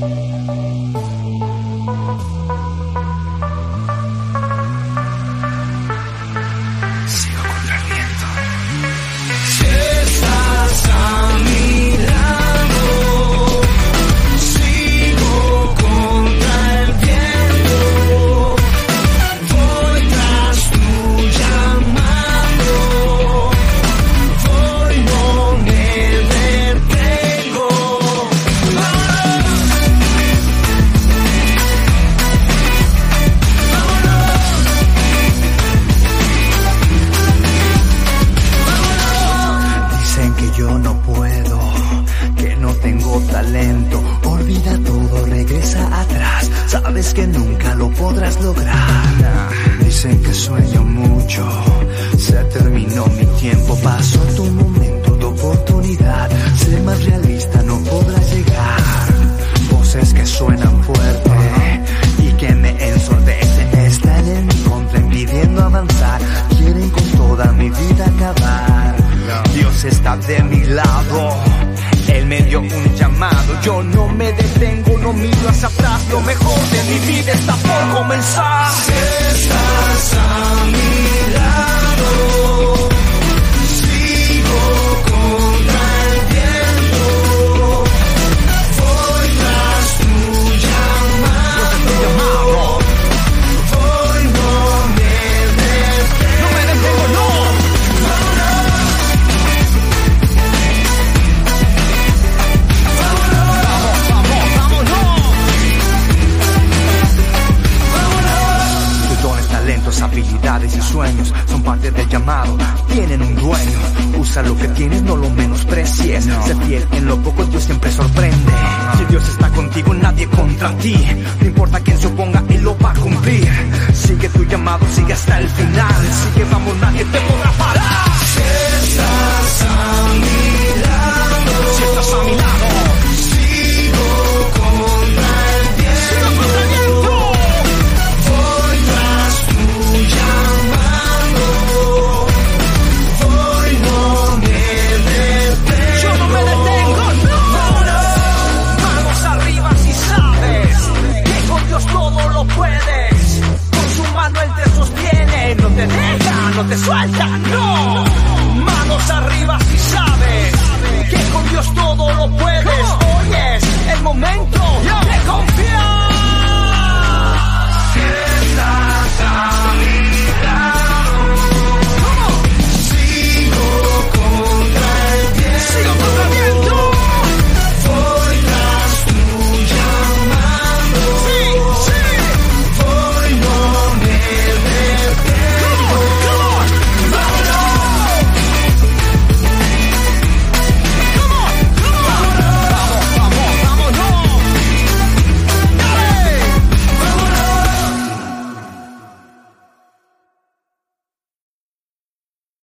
Sabes que nunca lo podrás lograr. Dicen que sueño mucho, se terminó mi tiempo, pasó tu momento de oportunidad. Ser más realista no podrás llegar. Voces que suenan fuerte y que me ensordecen, están en mi contra impidiendo avanzar. Quieren con toda mi vida acabar. Dios está de mi lado, Él me dio un llamado. Yo no me detengo, no miro hacia atrás. Lo mejor de mi vida está por comenzar. Si estás a mi lado, sigo contra el viento. Voy tras tu llamado. Voy, no me detengo. No me detengo, no. Talentos, habilidades y sueños son parte del llamado, tienen un dueño. Usa lo que tienes, no lo menosprecies. Sé fiel en lo poco, Dios siempre sorprende. Si Dios está contigo, nadie contra ti. No importa quién se oponga, Él lo va a cumplir. Sigue tu llamado, sigue hasta el final. Sigue, vamos, nadie te podrá parar. Si estás